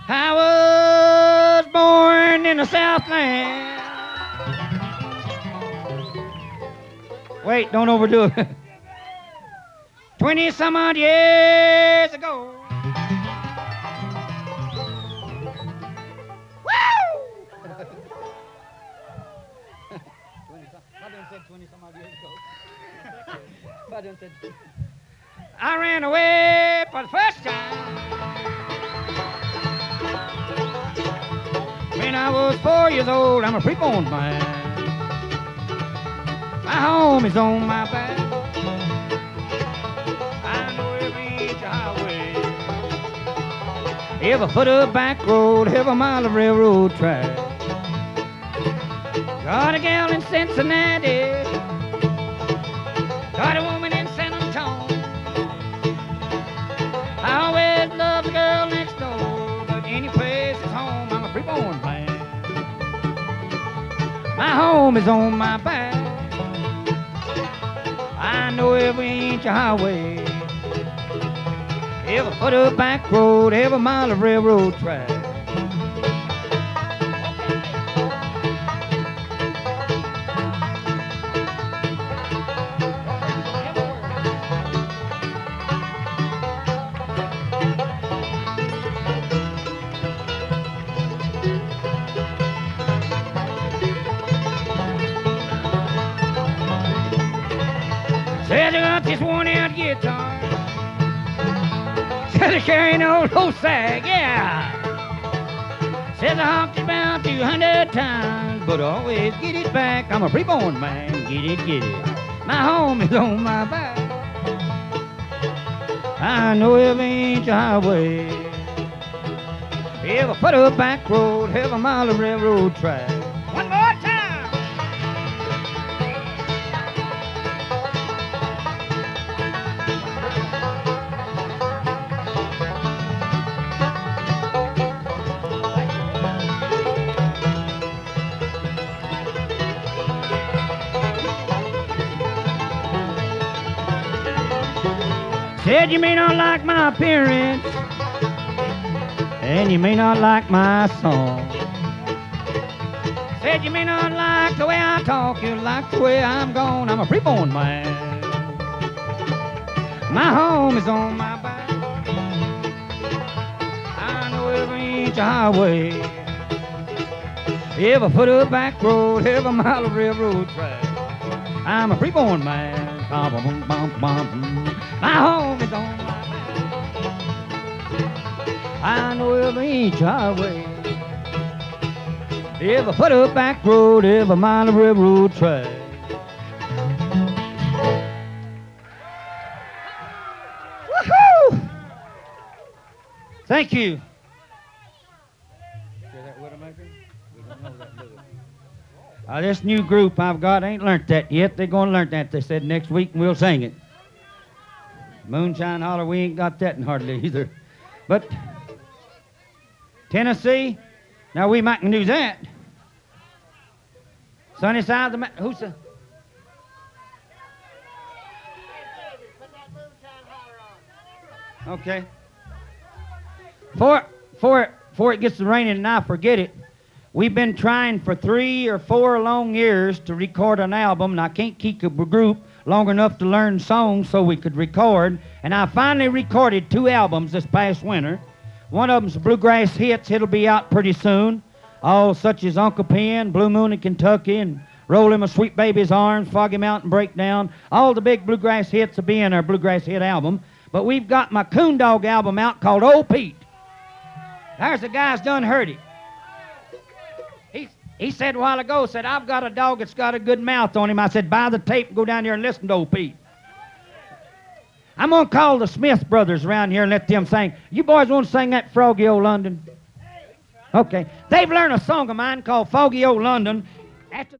I was born in the Southland. Wait, don't overdo it. 20 some odd years ago. Woo! I done said 20 some odd years ago. I done said. I ran away for the first time when I was 4 years old. I'm a pre-born man. My home is on my back. I know every inch of highway, every foot of back road, every mile of railroad track. Got a gal in Cincinnati, got a woman in San Antonio. I always loved the girl next door, but any place is home. I'm a pre-born man. My home is on my back. I know every inch of highway, every foot of back road, every mile of railroad track. Said I got this worn-out guitar, said I carry an old sag, yeah. Says I honked it about 200 times, but I always get it back. I'm a pre-born man, get it, get it. My home is on my back. I know every inch of highway, every foot of back road, every mile of railroad track. One more time. Said you may not like my appearance, and you may not like my song. Said you may not like the way I talk, you like the way I'm gone. I'm a pre-born man. My home is on my back. I know every inch of highway, every foot of back road, every mile of railroad track. I'm a pre-born man. My home is on my back. I know every inch of highway, every foot of back road, every mile of railroad track. Woohoo! Thank you. Hear that Widowmaker? We don't know that, do we? This new group I've got ain't learned that yet. They're going to learn that. They said next week and we'll sing it. Moonshine Holler, we ain't got that in hardly either. But Tennessee, now we might can do that. Sunny side of the mountain. Who's the? Okay. Before it gets to raining and I forget it, we've been trying for 3 or 4 long years to record an album, and I can't keep a group long enough to learn songs so we could record. And I finally recorded 2 albums this past winter. One of them's Bluegrass Hits. It'll be out pretty soon. All such as Uncle Pen, Blue Moon in Kentucky, and Roll in My Sweet Baby's Arms, Foggy Mountain Breakdown. All the big bluegrass hits will be in our Bluegrass Hit album. But we've got my Coon Dog album out called Old Pete. There's the guy's done heard it. He said a while ago, said, I've got a dog that's got a good mouth on him. I said, buy the tape and go down there and listen to Old Pete. I'm going to call the Smith brothers around here and let them sing. You boys want to sing that Froggy Old London? Okay. They've learned a song of mine called Foggy Old London.